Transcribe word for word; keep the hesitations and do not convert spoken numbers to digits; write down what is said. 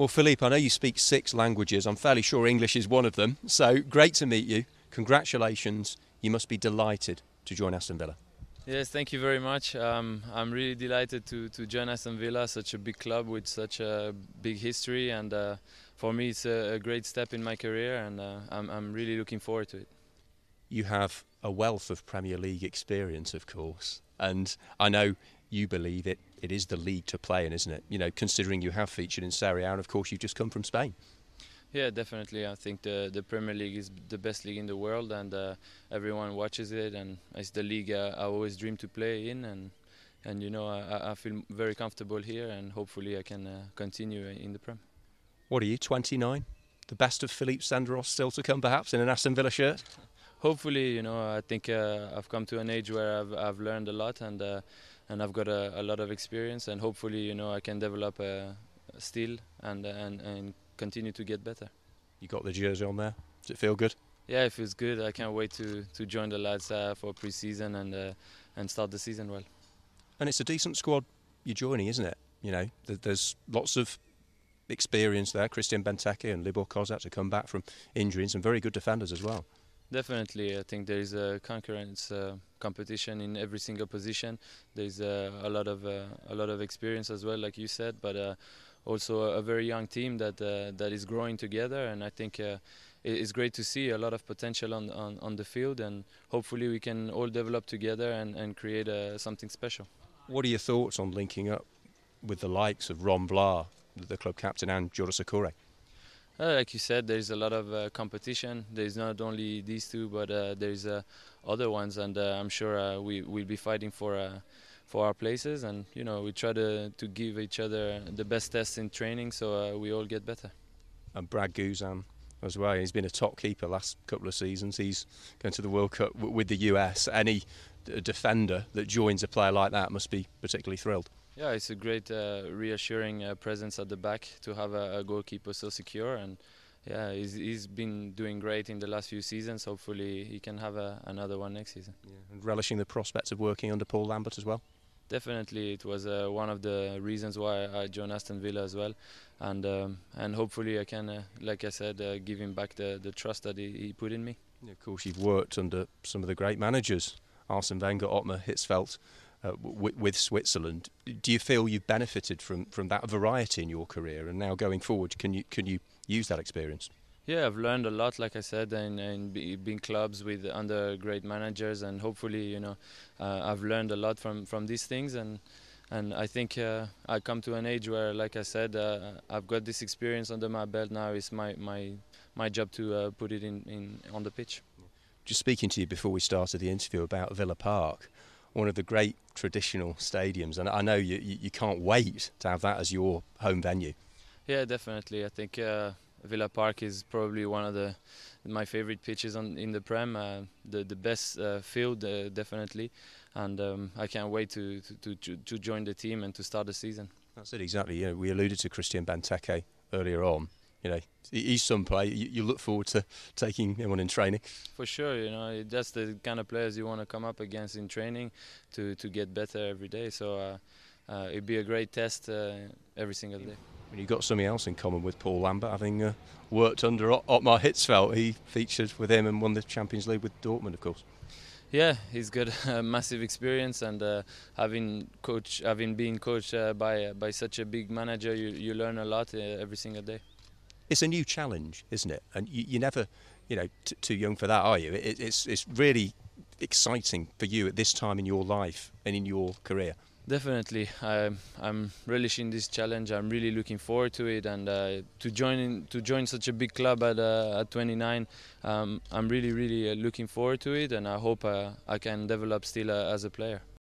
Well, Philippe, I know you speak six languages. I'm fairly sure English is one of them. So great to meet you. Congratulations. You must be delighted to join Aston Villa. Yes, thank you very much. Um, I'm really delighted to, to join Aston Villa, such a big club with such a big history, and uh, for me it's a, a great step in my career, and uh, I'm, I'm really looking forward to it. You have a wealth of Premier League experience, of course, and I know you believe it, it is the league to play in, isn't it? You know, considering you have featured in Serie A, and of course you've just come from Spain. Yeah, definitely. I think the the Premier League is the best league in the world, and uh, everyone watches it. And it's the league uh, I always dreamed to play in, and and you know I, I feel very comfortable here, and hopefully I can uh, continue in the Prem. What are you, twenty-nine? The best of Philippe Senderos still to come, perhaps, in an Aston Villa shirt? Hopefully, you know, I think uh, I've come to an age where I've I've learned a lot, and uh, and I've got a, a lot of experience, and hopefully, you know, I can develop uh, still and and and. continue to get better. You got the jersey on there. Does it feel good? Yeah, it feels good. I can't wait to to join the lads uh, for pre-season and uh, and start the season well. And it's a decent squad you're joining, isn't it? You know, there's lots of experience there. Christian Benteke and Libor Kozak to come back from injury, and some very good defenders as well. Definitely, I think there is a concurrence uh, competition in every single position. There's uh, a lot of uh, a lot of experience as well, like you said, but uh, also a very young team that uh, that is growing together, and I think uh, it's great to see a lot of potential on on, on the field, and hopefully we can all develop together and and create uh, something special. What are your thoughts on linking up with the likes of Ron Vlaar, the club captain, and Jota Sakure? Uh, like you said, there's a lot of uh, competition. There's not only these two, but uh, there's uh, other ones, and uh, I'm sure uh, we will be fighting for uh, for our places. And you know, we try to to give each other the best tests in training, so uh, we all get better. And Brad Guzan as well. He's been a top keeper last couple of seasons. He's going to the World Cup w with the U S. Any d defender that joins a player like that must be particularly thrilled. Yeah, it's a great, uh, reassuring uh, presence at the back to have a, a goalkeeper so secure, and yeah, he's, he's been doing great in the last few seasons. Hopefully, he can have a, another one next season. Yeah. And relishing the prospects of working under Paul Lambert as well. Definitely, it was uh, one of the reasons why I joined Aston Villa as well, and um, and hopefully I can, uh, like I said, uh, give him back the the trust that he, he put in me. Yeah, of course, you've worked under some of the great managers, Arsene Wenger, Ottmar Hitzfeld. Uh, with, with Switzerland, do you feel you've benefited from, from that variety in your career, and now going forward, can you can you use that experience? Yeah, I've learned a lot, like I said, in, in being clubs with under great managers, and hopefully, you know, uh, I've learned a lot from from these things, and and I think uh, I come to an age where, like I said, uh, I've got this experience under my belt. Now it's my my my job to uh, put it in, in on the pitch. Just speaking to you before we started the interview about Villa Park, one of the great traditional stadiums, and I know you, you can't wait to have that as your home venue. Yeah, definitely. I think uh, Villa Park is probably one of the my favorite pitches on in the Prem, uh, the the best uh, field, uh, definitely, and um, I can't wait to, to to to join the team and to start the season. That's it, exactly. You know, we alluded to Christian Benteke earlier on. You know, he's some player you, you look forward to taking him on in training. For sure, you know, that's the kind of players you want to come up against in training to to get better every day. So uh, uh, it'd be a great test uh, every single day. And you've got something else in common with Paul Lambert, having uh, worked under Ottmar Hitzfeld. He featured with him and won the Champions League with Dortmund, of course. Yeah, he's got a massive experience, and uh, having coach, having been coached uh, by uh, by such a big manager, you you learn a lot uh, every single day. It's a new challenge, isn't it? And you, you're never, you know, t too young for that, are you? It, it's it's really exciting for you at this time in your life and in your career. Definitely, I'm I'm relishing this challenge. I'm really looking forward to it, and uh, to join in, to join such a big club at uh, at twenty-nine. Um, I'm really really uh, looking forward to it, and I hope uh, I can develop still uh, as a player.